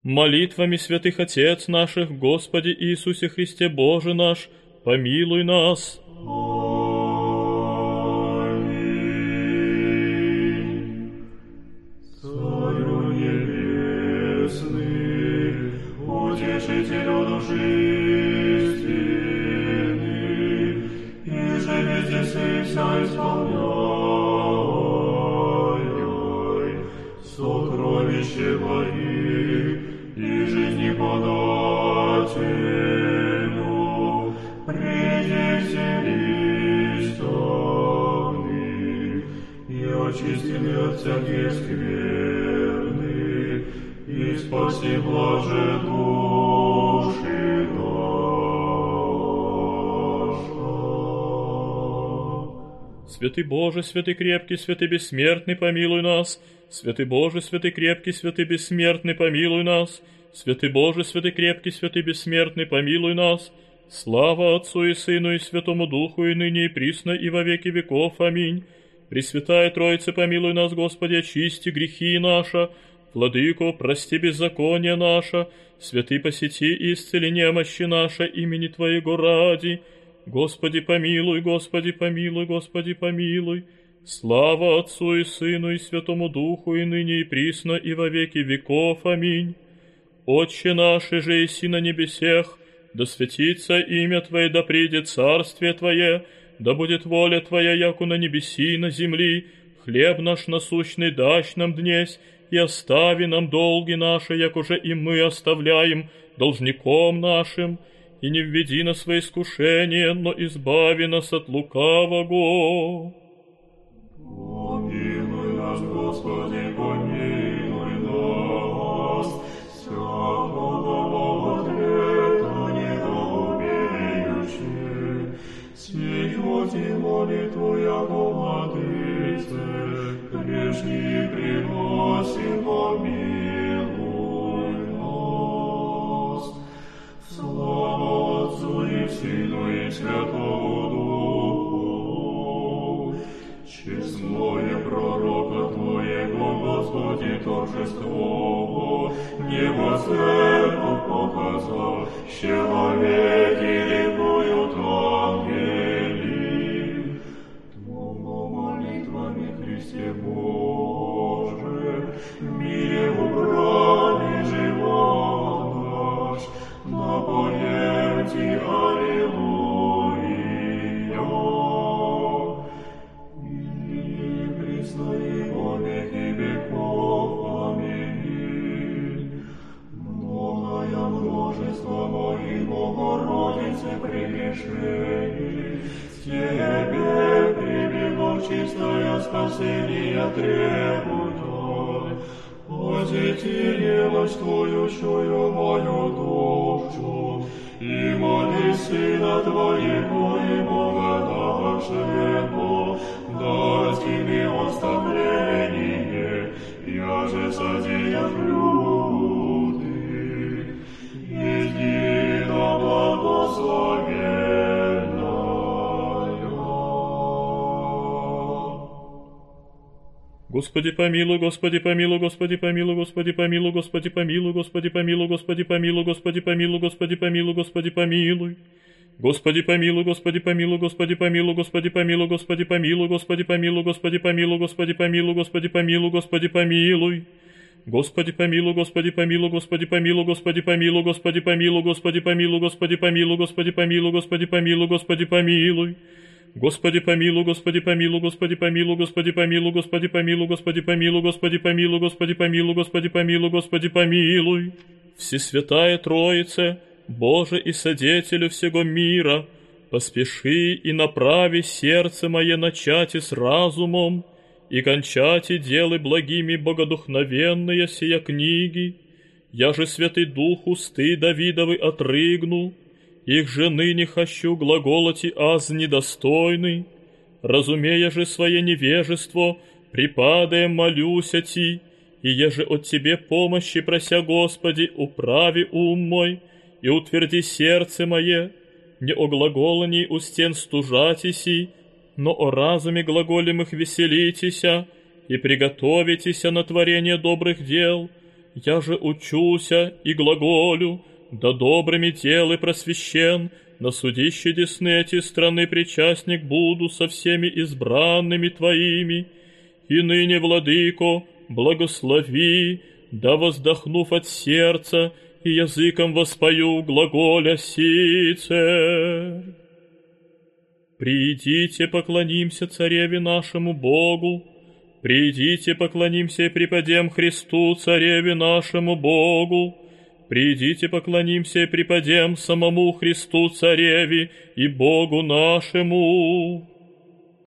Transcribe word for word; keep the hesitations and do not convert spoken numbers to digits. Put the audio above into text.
Молитвами святых Отец наших, Господи Иисусе Христе Боже наш, помилуй нас. Аминь. Царю небесный, утешителю души истины, и же везде вся исполняй сокровище благих и жизни подателю, приди вселись огни, и очисти мир от всяких скверны, и спаси блаже души наша. Святый Боже, святый крепкий, святый бессмертный, помилуй нас. Святый Боже, святый крепкий, святый бессмертный, помилуй нас. Святый Боже, святый крепкий, святый бессмертный, помилуй нас. Слава Отцу и Сыну и Святому Духу, и ныне и присно, и во веки веков. Аминь. Пресвятая Троица, помилуй нас, Господи, очисти грехи наши. Владыко, прости беззаконие наше. Святый, посети и исцели немощи наши имени Твоего ради. Господи, помилуй, Господи, помилуй, Господи, помилуй. Слава Отцу и Сыну и Святому Духу, и ныне и присно, и во веки веков. Аминь. Отче наш, же еси на небесех, да святится имя Твое, да придет царствие Твое, да будет воля Твоя, яку на небеси и на земли. Хлеб наш насущный дашь нам днесь, и остави нам долги наши, як уже и мы оставляем должником нашим. И не введи нас во искушение, но избави нас от лукавого. Помилуй нас, Господи, помилуй нас, всякого ответа недоумеющий, сию молитву, яко владыце, грешни приносим, помилуй нас. Слава Отцу и Сыну и Святому Духу, честное пророка Твоего, Господи, торжество, небоследно показал, человеки ликуют ангели. Твоими молитвами, Христе Боже, в мире убрали живот наш, напоемте аллилуйя. И присно и во веки веков. Аминь. Многое множество моих Богородицы прегрешений, Тебе прибегов чистое спасение требует. Посети немощь Твою, чую мою душу, и моли Сына Твоего и Бога нашего, даст Тебе оставление, я же содеяв люди, едино благословенная. Господи помилуй, Господи помилуй, Господи помилуй, Господи помилуй, Господи помилуй, Господи помилуй, Господи помилуй, Господи помилуй, Господи помилуй, Господи помилуй. Господи помилуй, Господи помилуй, Господи помилуй, Господи помилуй, Господи помилуй, Господи помилуй, Господи помилуй, Господи помилуй, Господи помилуй, Господи помилуй. Господи помилуй, Господи помилуй, Господи помилуй, Господи помилуй, Господи помилуй, Господи помилуй, Господи помилуй, Господи помилуй, Господи помилуй, Господи помилуй. Господи помилуй, Господи помилуй, Господи помилуй, Господи помилуй, Господи помилуй, Господи помилуй, Господи помилуй, Господи помилуй, Господи помилуй, Господи помилуй. Всесвятая Троице, Боже и Содетелю всего мира, поспеши и направи сердце мое начати с разумом, и кончати делы благими богодухновенные сия книги. Я же Святый Дух усты Давидовы отрыгну, их же ныне хочу глаголоти аз недостойный, разумея же свое невежество, припадаем молюся Ти, и еже от Тебе помощи прося, Господи, управи ум мой, и утверди сердце мое, не о глаголании у стен стужатися, но о разуме глаголемых веселитеся, и приготовитеся на творение добрых дел, я же учуся и глаголю, да добрыми делы просвещен, на судище десны эти страны причастник буду со всеми избранными Твоими. И ныне, Владыко, благослови, да воздохнув от сердца, и языком воспою глаголя сице. Придите, поклонимся Цареве нашему Богу, придите, поклонимся и преподем Христу, Цареве нашему Богу, придите, поклонимся и преподем самому Христу, Цареве и Богу нашему.